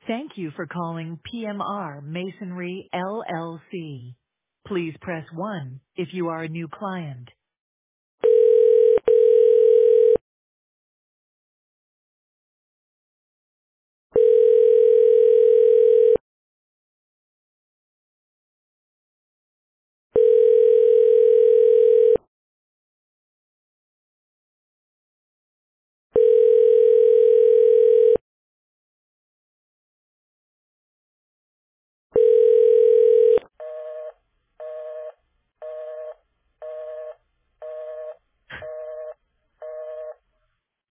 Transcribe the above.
Thank you for calling PMR Masonry LLC. Please press 1 if you are a new client.